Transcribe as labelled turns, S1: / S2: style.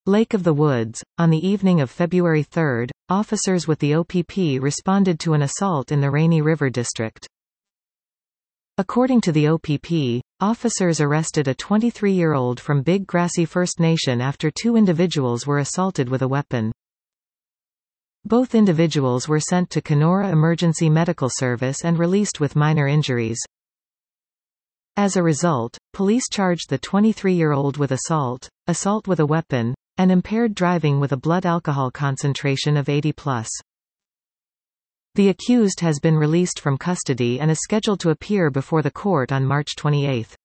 S1: Lake of the Woods. On the evening of February 3, officers with the OPP responded to an assault in the Rainy River district. According to the OPP, officers arrested a 23-year-old from Big Grassy First Nation after two individuals were assaulted with a weapon. Both individuals were sent to Kenora Emergency Medical Service and released with minor injuries. As a result, police charged the 23-year-old with assault, assault with a weapon, and impaired driving with a blood alcohol concentration of 80+. The accused has been released from custody and is scheduled to appear before the court on March 28.